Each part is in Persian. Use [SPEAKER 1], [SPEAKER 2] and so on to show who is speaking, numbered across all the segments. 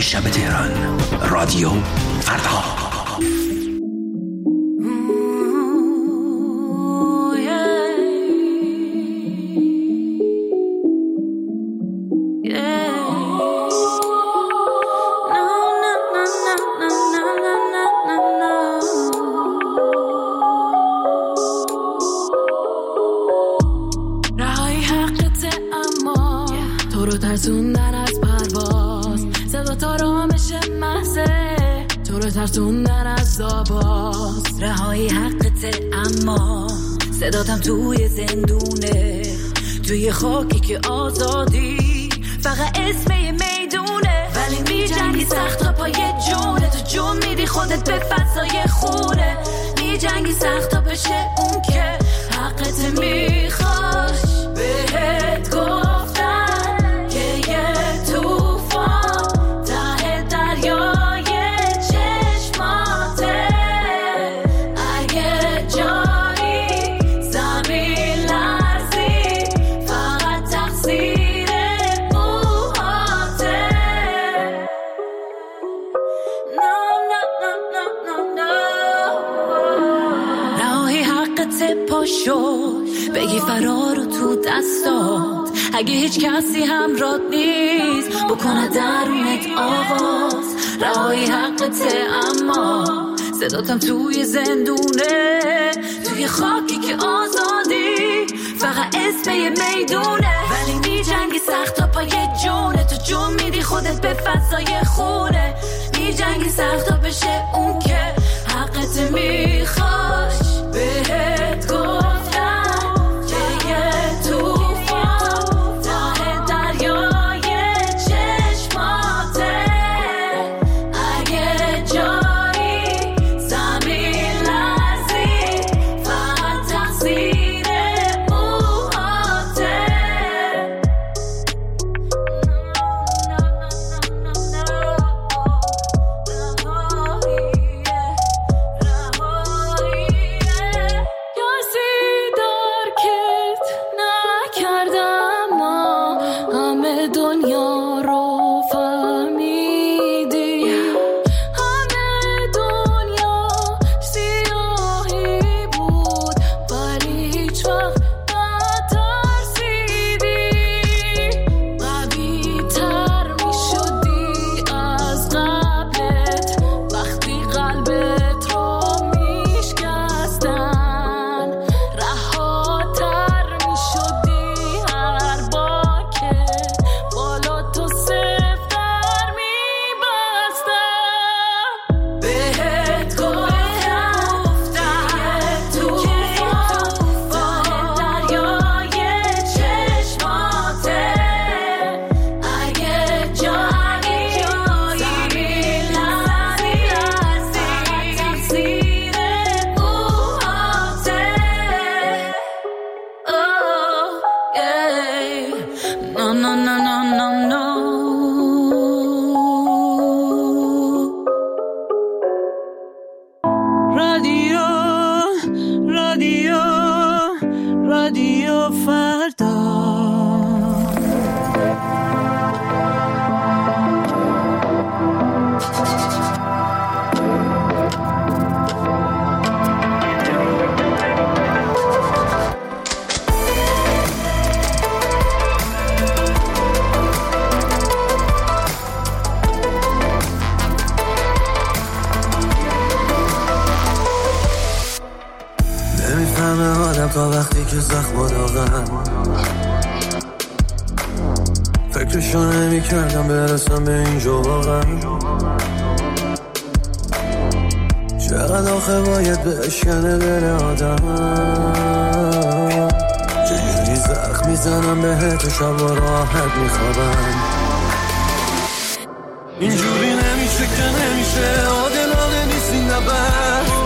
[SPEAKER 1] شب تهران. رادیو فردا.
[SPEAKER 2] ترسوندن از پرواز، صدا تا رامش محضه تو رو ترسوندن از آواز. رهایی حقته اما صداتم توی زندونه، توی خاکی که آزادی فقط اسم یه میدونه. ولی میجنگی سخت تا پای جونه، تو جون میدی خودت به فضای خونه. میجنگی سخت تا بشه اون که حقت میخواش. بهت گفتم بگی فرارو تو دستات، اگه هیچ کسی همراهت نیست بکنه درونت آواز. رهایی حقته اما صداتم توی زندونه، توی خاکی که آزادی فقط اسم یه میدونه. ولی میجنگی سخت تا پای جونه، تو جون میدی خودت به فضای خونه. میجنگی سخت تا بشه اون که حقت میخواش. بهت گفتم که یه توفان ته دریای چشماته. اگه جایی زمین لرزی فقط تقصیر موهاته. رادیو فردا.
[SPEAKER 3] نمیفهمه آدم تا وقتی که زخم داغن، فکرشو نمی کردم برسم به اینجا واقعا. چقدر آخه باید بشکنه دل آدم، چجوری زخم میزنم بهت و شب و راحت میخوابم. اینجوری نمیشه که نمیشه، عادلانه نیست این نبرد.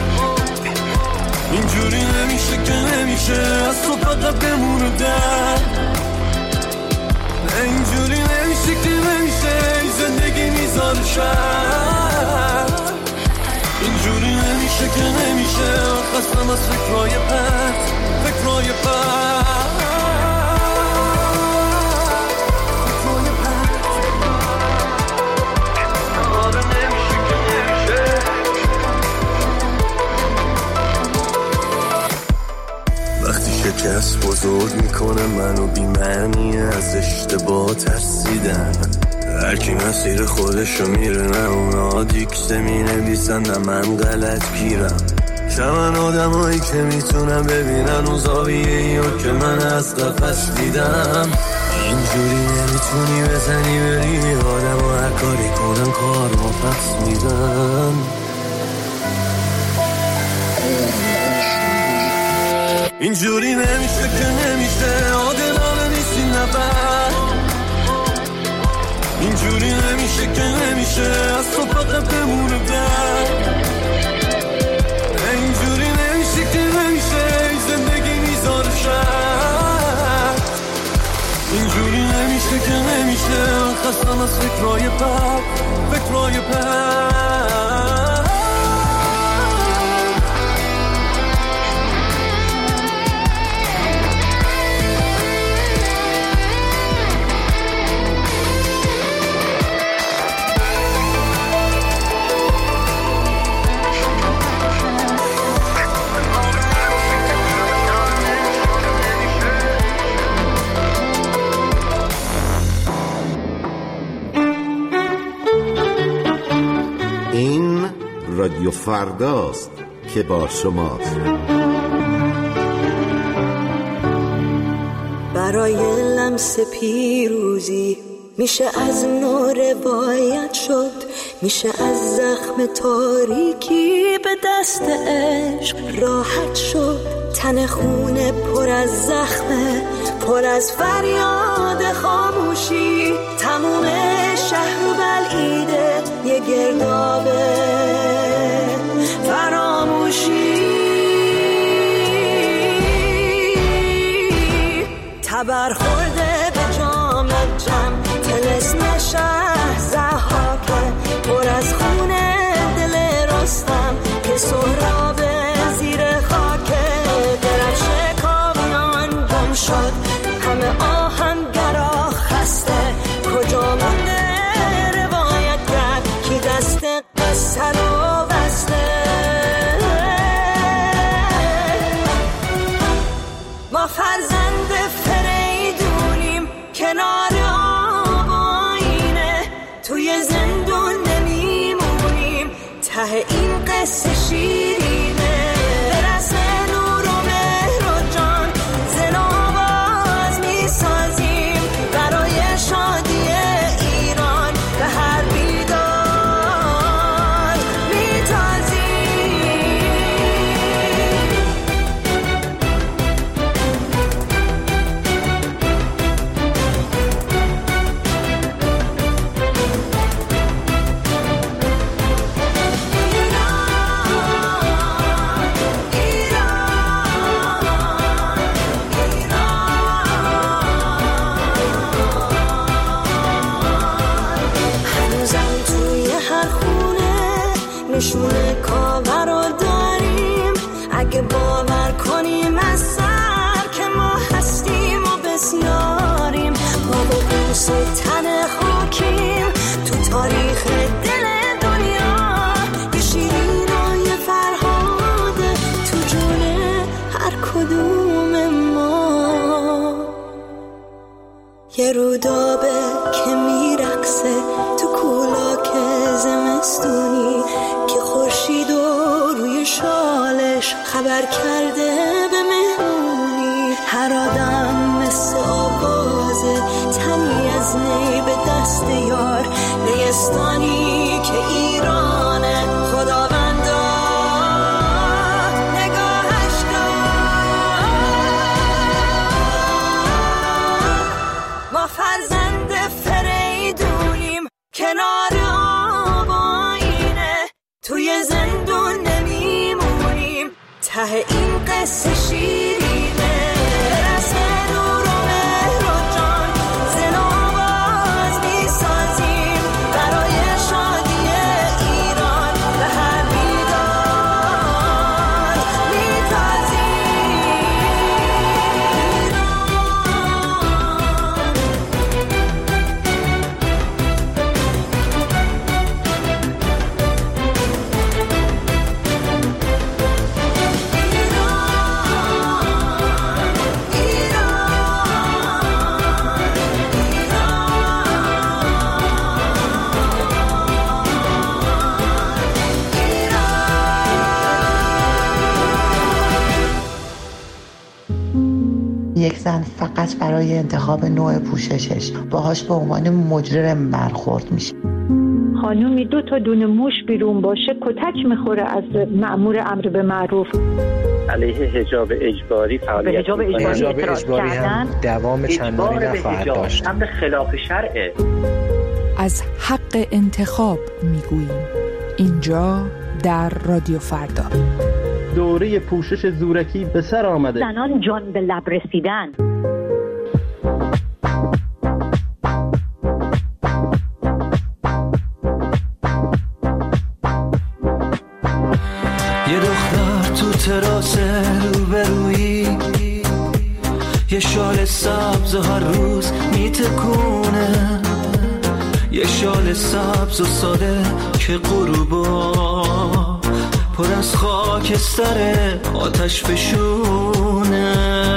[SPEAKER 3] اینجوری نمیشه که نمیشه، از تو فقط بمونه درد. اینجوری نمیشه که نمیشه، این زندگی میذاره شرد. اینجوری نمیشه که نمیشه، خستم از فکرهای پرت، فکرهای پرت. کس بزرگ میکنه منو بی معنی از اشتباه ترسیدن. هر کی مسیر خودشو میره، نه اونا دیکته مینویسن نه من غلط گیرم. شمن آدمایی که میتونم ببینن اون زاویه‌ایو که من از قفس دیدم. اینجوری نمیتونی بزنی بری آدم و هر کاری کنن کار با پس میدن. اینجوری نمیشه که نمیشه، عادلانه نیستی نفر. اینجوری نمیشه که نمیشه، از تو فقط بمونه در. اینجوری نمیشه که نمیشه، زندگی میذاره شر. اینجوری نمیشه که نمیشه، خستم از فکرهای بد، فکرهای بد.
[SPEAKER 4] رادیو فرداست که با شماست.
[SPEAKER 5] برای لمس پیروزی میشه از نو روایت شد، میشه از زخم تاریکی به دست عشق راحت شد. تن خونه پر از زخمه، پر از فریاد خاموشی. تموم شهر بلعیده یه گردابه فراموشی. تبر خورده به جام جم، طلسم شهر ضحاکه. پر از خونه دل رستم که سهراب زیر خاکه. درفش کامیان گم شد، همه آهنگرا خسته. کجا مونده روایت کرد کی دست قصه رو بسته. ما فرزند فریدونیم کنار آب آینه. توی زندون نمیمونیم، ته این قصه شیرینه. برسه نور و مهر و جان، زن و آواز میسازیم برای شادی ایران. به هر بیدار میتازیم. نشونه کاور رو داریم، اگه باور کنیم از سر که ما هستیم و بسیاریم. ما با بوس تن خاکیم تو تاریخ دل دنیا. یه شیرین و یه فرهاده تو جون هر کدوم ما. یه رودابه که میرقصه تو کولاک زمستونی، که خورشید و روی شالش خبر کرده به مهمونی. هر آدم مثل آوازه، تنی از نی به دست یار. نیستانی که ایرانه، خداوندا نگاهش دار. ما فرزند فریدونیم کنار آب آینه. توی زندون نمیمونیم، ته این قصه شیرینه. برسه نور و مهر و جان، زن و آواز میسازیم برای شادی ایران. به هر بیدار میتازیم.
[SPEAKER 6] یک زن فقط برای انتخاب نوع پوششش باهاش به عنوان مجرم برخورد میشه.
[SPEAKER 7] خانومی 2 تا دونه موش بیرون باشه کتک میخوره از مأمور امر به معروف.
[SPEAKER 8] علیه حجاب اجباری فعالیت
[SPEAKER 9] حجاب اجباری هم دوام چندانی نخواهد داشت.
[SPEAKER 8] امر خلاف شرعه.
[SPEAKER 10] از حق انتخاب میگوییم اینجا در رادیو فردا.
[SPEAKER 11] دوره پوشش زورکی به سر آمده.
[SPEAKER 7] زنان جان به لب رسیدن.
[SPEAKER 3] یه دختر تو تراس روبرویی، یه شال سبز هر روز میتکونه، یه شال سبز و ساده که غروبا پر از خاکستر آتش فشونه.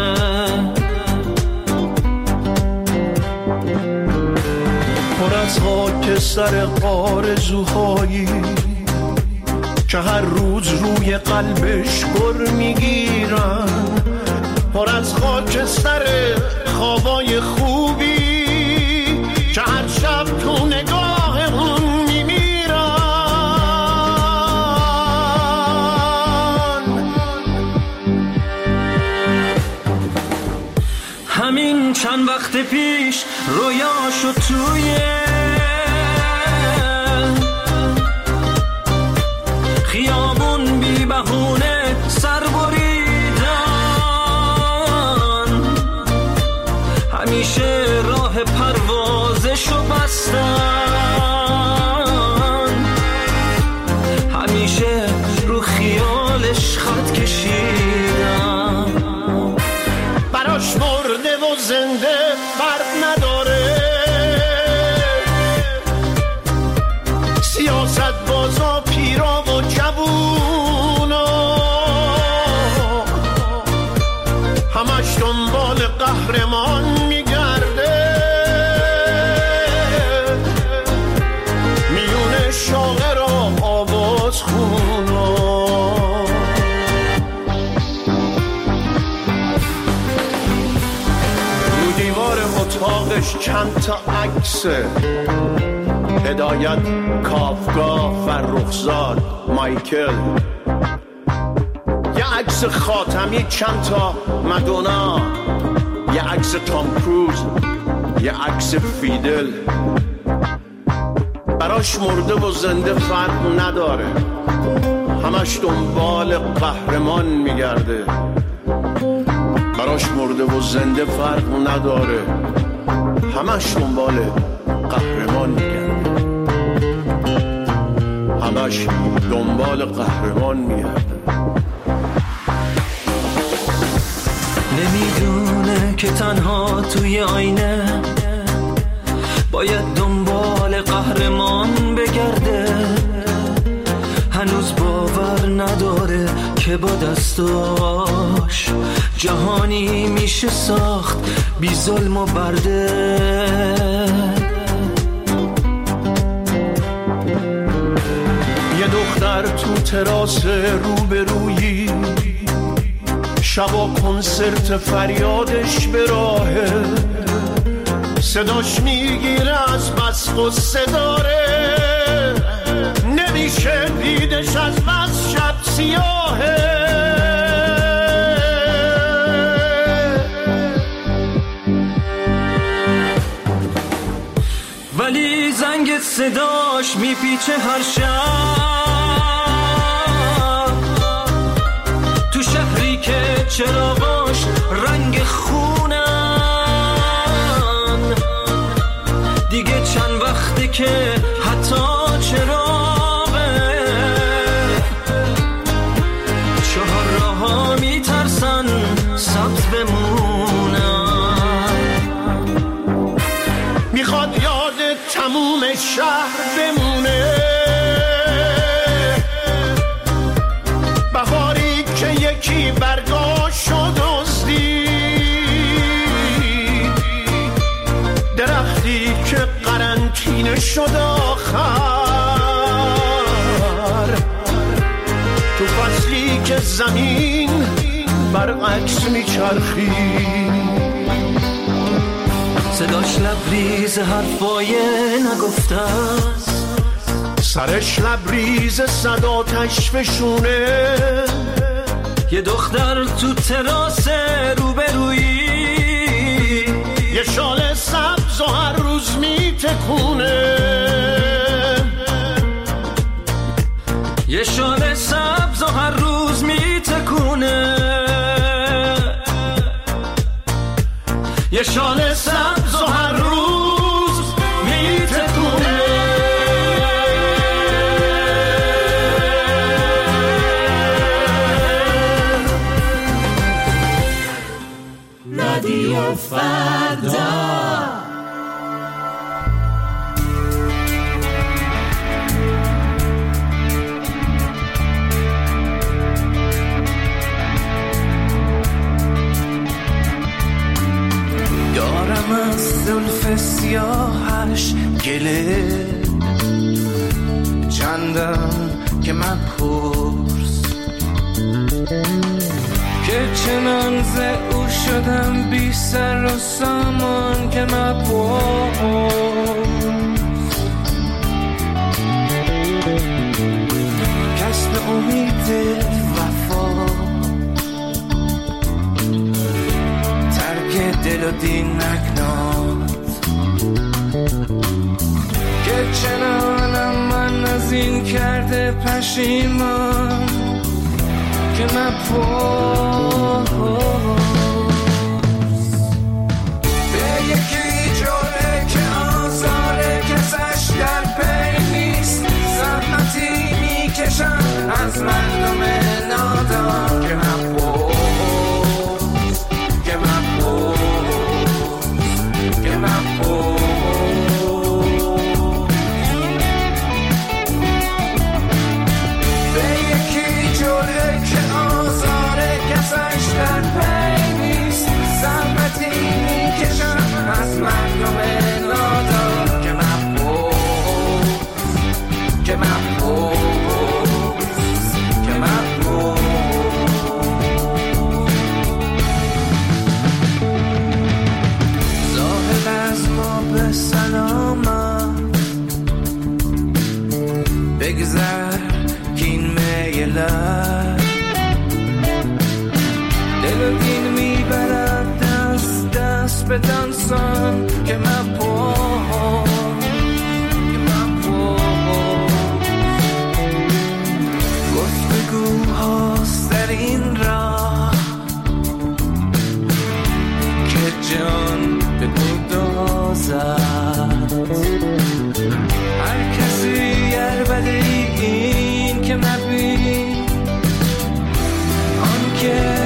[SPEAKER 3] پر از خاکستر آرزوهایی که هر روز روی قلبش گر میگیرن، پر از خاکستر خوابای خوبی که هر شب تو نگاه اون میمیرن. همین چند وقت پیش رویاشو توی خیابون بی بهونه سر بریدن، همیشه راه پروازشو بستن، همیشه رو خیالش خط کشیدن. براش مرده و زنده فرق نداره، سیاست بازا پیرا و جوونا همش دنبال قهرمان میگرده، میونه شاعر و آواز خونا. رو دیوار اتاقش چند تا عکسه، هدایت، کافکا، فرخزاد، مایکل، یه عکس خاتمی، چند تا مدونا، یه عکس تام کروز، یه عکس فیدل. براش مرده و زنده فرق نداره، همش دنبال قهرمان میگرده. براش مرده و زنده فرق نداره، همش دنبال قهرمان میگرده، همش دنبال قهرمان میگرده. نمیدونه که تنها توی آینه باید دنبال قهرمان بگرده، هنوز باور نداره که با دستاش جهانی میشه ساخت بی ظلم و برده. یه دختر تو تراس روبرویی، شبا کنسرت فریادش به راهه، صداش میگیره از بس غصه داره، نمیشه دیدش از بس شب سیاهه. ولی زنگ صداش میپیچه هر شب، تو شهری که چراغاش رنگ خونن، دیگه چند وقته که حتی چراغه چهار راه‌ها میترسن سبز بمونن. میخواد یاد تموم شهر بمونه، بهاری که یکی برگاشو دزدید، درختی که قرنطینه شد آخر، تو فصلی که زمین برعکس میچرخید. صداش لبریز حرفای نگفته است،
[SPEAKER 12] سرش لبریز صد آتش فشونه.
[SPEAKER 3] یه دختر تو تراس روبرویی،
[SPEAKER 12] یه شال سبز و هر روز میتکونه.
[SPEAKER 3] یه شال سبز و هر روز میتکونه. یه شال سبز و هر روز میتکونه.
[SPEAKER 2] رادیو فردا.
[SPEAKER 3] زلف سیاهش گله چندم که من پرس، که چنان ز او شدم بی سر و سامان که من پرس. کسب امید وفا، ترک دل و دین نکناد، که چنانم من از این کرده پشیمان که من پرس. به یکی جوره که آزاره کسش در پی نیست، زحمتی میکشم از مردم نادان که من پرس، که من پرس، که من پرس. در پی نیست، زحمتی میکشم از مردم نادان که من پرس، که من پرس، که من پرس. ظاهر از ما به سلامت بگذر که این میلت دل و دین میبرد دست دست به دانسان که من پرس، که من پرس. گفتگوهاست در این راه که جان به گدازد، هر کسی عربده این که مبین آن که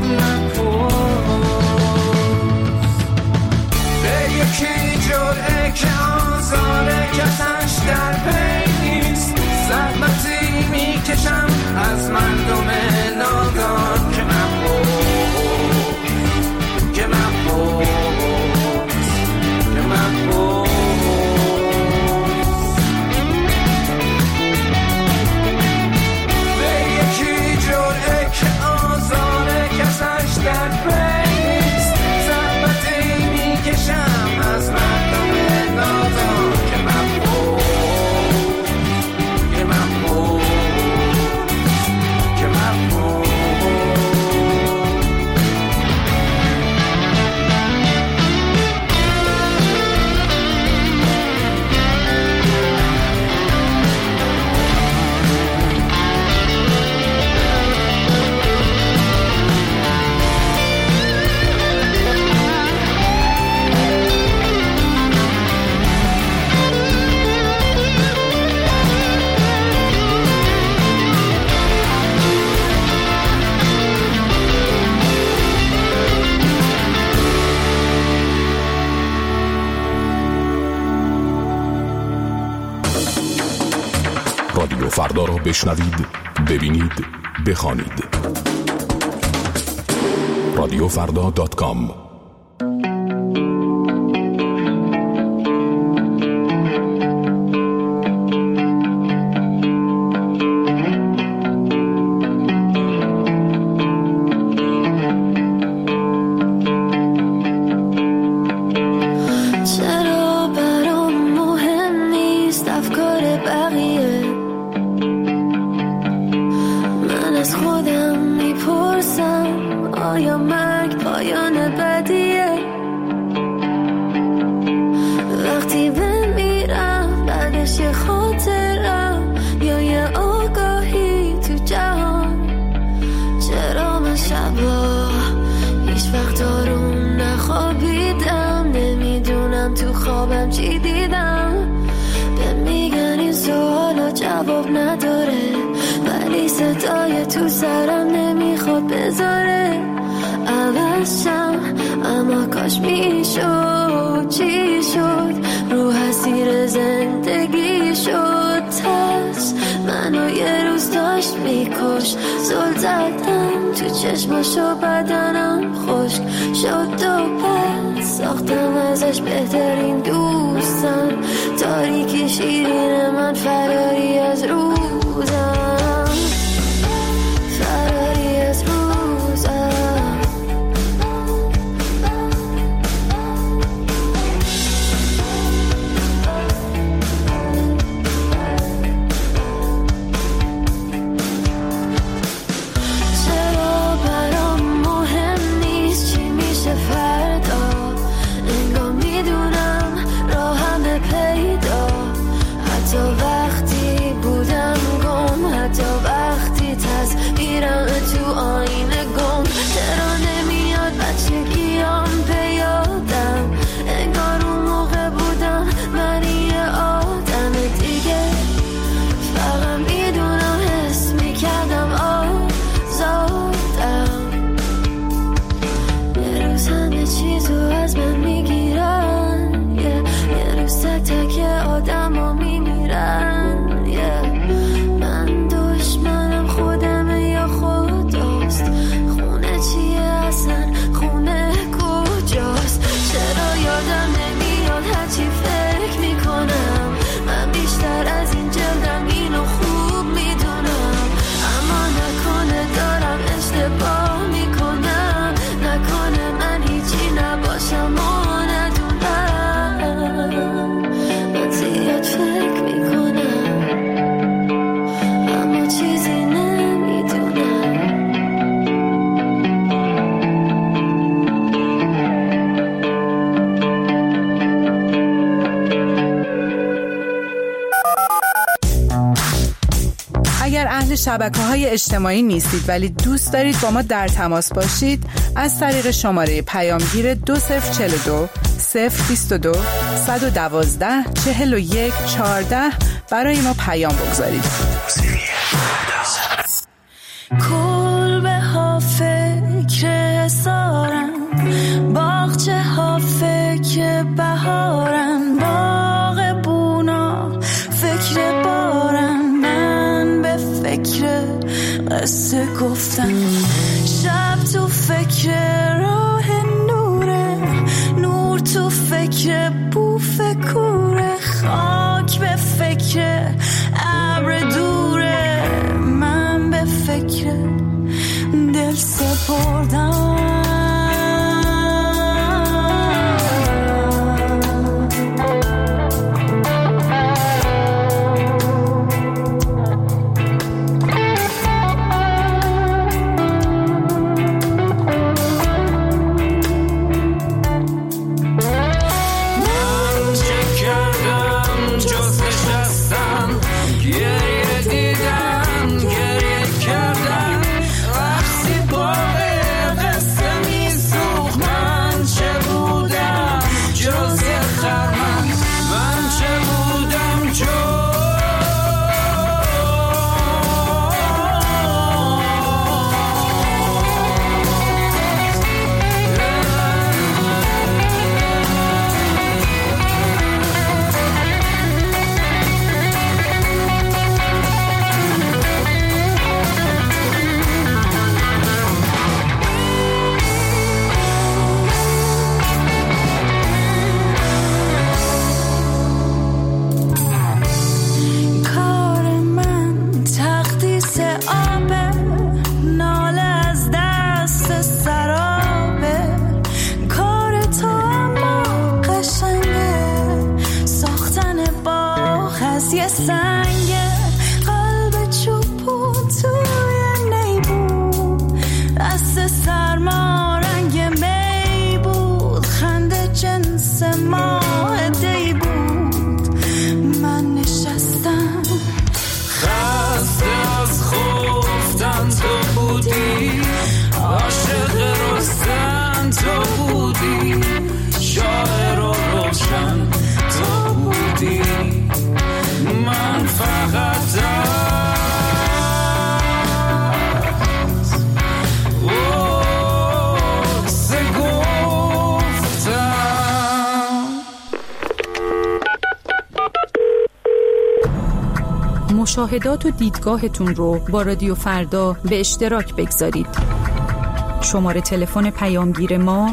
[SPEAKER 3] یکی جوره که آزاره کسش در پی نیست، زحمتی میکشم از مردم نادان که من پرس، که من پرس، که من پرس. به یکی جوره که آزاره کسش در پی نیست، زحمتی میکشم از مردم نادان که من پرس، که من پرس، که من پرس.
[SPEAKER 13] رادیو فردا را بشنوید، ببینید، بخوانید. radiofrda.com.
[SPEAKER 2] آیا مرگ پایان بدیه؟ وقتی بمیرم بعدش یه خاطرم یا یه آگاهی تو جهان. چرا من شبا هیچ وقت آروم نخوابیدم؟ نمیدونم تو خوابم چی دیدم. به میگن این سوالا جواب نداره، ولی صدای تو سرم نمیخواد بذاره عوض شم. اما کاش میشد، چی شد؟ رو اسیر زندگی شد ترس منو یه روز داشت میکش. زل زدم تو چشماشو بدنم خشک شد و پس ساختم ازش بهترین دوستم. تاریکی شیرین من فراری از روزم، فراری از روزم.
[SPEAKER 10] شبکه‌های اجتماعی نیستید ولی دوست دارید با ما در تماس باشید، از طریق شماره پیامگیر 2042 022 112 41 14 برای ما پیام بگذارید.
[SPEAKER 2] کلبه ها فکر حسارن، باغچه ها فکر بهارن، باغ بونا فکر بارن، من به فکر قصه گفتن، شب تو فکر راه نوره، نور تو فکر بوف کوره، خاک به فکر ابر دوره، من به فکر دل سپردم.
[SPEAKER 3] گریه کردم، رقصی باقی قصه بودی، شاعر و روشن تو بودی، من فقط
[SPEAKER 14] مشاهدات و دیدگاهتون رو با رادیو فردا به اشتراک بگذارید. شماره تلفن پیامگیر ما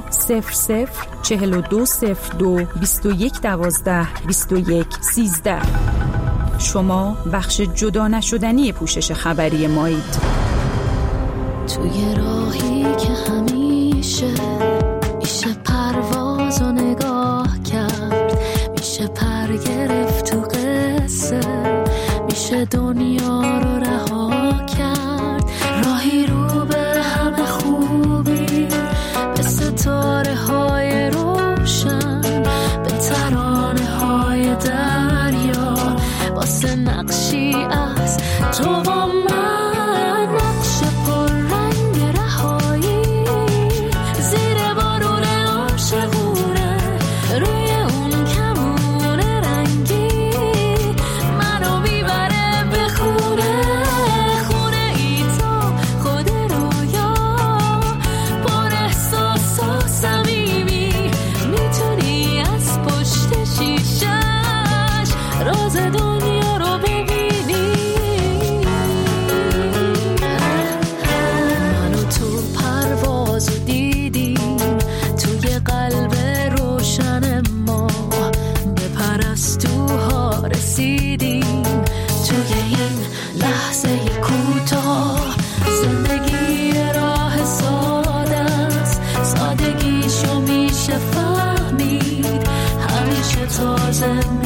[SPEAKER 14] 00420221122113. شما بخش جدا نشدنی پوشش خبری مایید.
[SPEAKER 2] توی راهی که همیشه میشه پرواز و نگاه کرد، میشه پر گرفت تو قصه، میشه دنیا رو رها کرد، راهی رو به همه خوبی، به ستاره های روشن، به ترانه های دریا، واسه نقشی از تو و من، نقش پر رنگ رهایی، زیر بارون عاشقونه، روی اون کمون رنگی، منو میبره به خونه، خونه ای تو خود رویا، پر احساس و صمیمی، میتونی از پشت شیشش راز دنیا رو ببینی. منو تو پرواز دیدیم، توی قلب روشن ما به پرستوها رسیدیم، توی این لحظه کوتاه زندگی راه ساده است، سادگیشو میشه فهمید، همیشه تازه